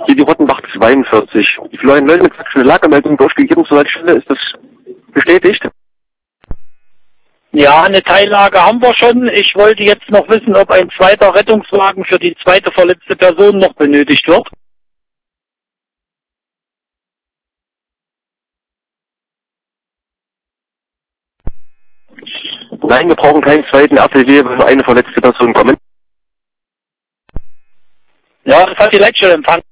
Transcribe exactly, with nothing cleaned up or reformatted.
Hier die Rottenbach zweiundvierzig. Die Florian Leutnitz hat schon eine Lagermeldung durchgegeben zur Stelle. Ist das bestätigt? Ja, eine Teillage haben wir schon. Ich wollte jetzt noch wissen, ob ein zweiter Rettungswagen für die zweite verletzte Person noch benötigt wird. Nein, wir brauchen keinen zweiten R T W, weil nur eine verletzte Person kommen. Ja, das hat die Leitstelle empfangen.